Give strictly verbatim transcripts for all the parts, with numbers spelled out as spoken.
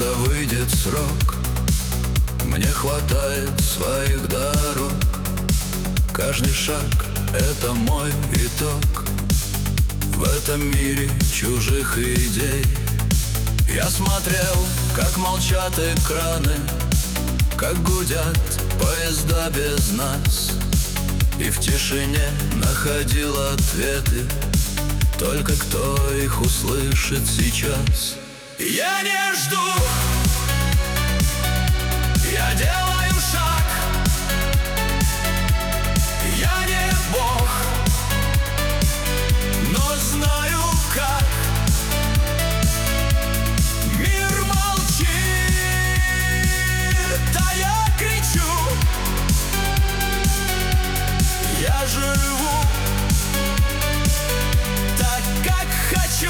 когда выйдет срок, мне хватает своих дорог. Каждый шаг — это мой итог. В этом мире чужих идей я смотрел, как молчат экраны, как гудят поезда без нас, и в тишине находил ответы. Только кто их услышит сейчас? Я не жду, я делаю шаг. Я не Бог, но знаю как. Мир молчит, а я кричу. Я живу так, как хочу.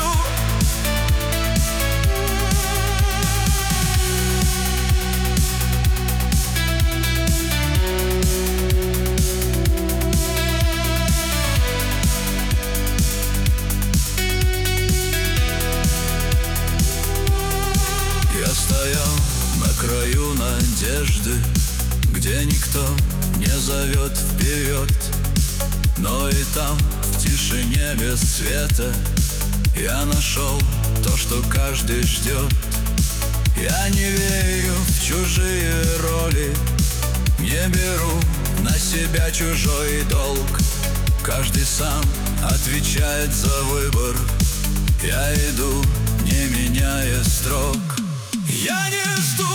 Я стоял на краю надежды, где никто не зовет вперед, но и там, в тишине без света, я нашел то, что каждый ждет. Я не верю в чужие роли, не беру на себя чужой долг. Каждый сам отвечает за выбор. Я иду, не меняя строк. Я не жду,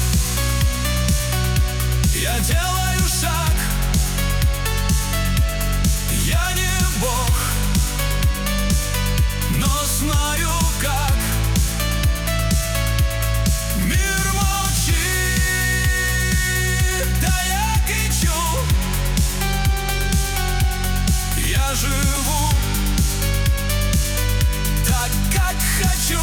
я делаю шаг. Я не Бог, но знаю как. Мир молчит, да я кричу. Я живу так, как хочу.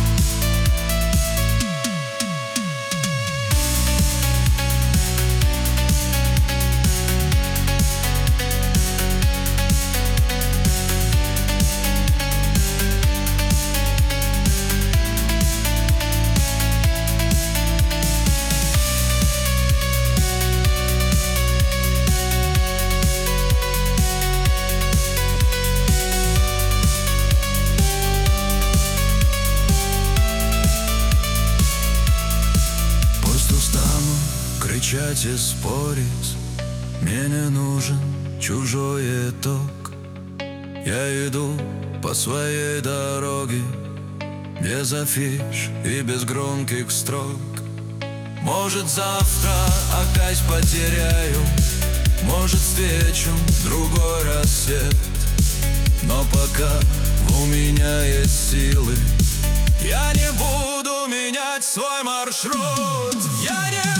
Кричать и спорить, мне не нужен чужой итог. Я иду по своей дороге, без афиш и без громких строк. Может, завтра опять потеряю, может, встречу другой рассвет, но пока у меня есть силы, я не буду менять свой маршрут. Я не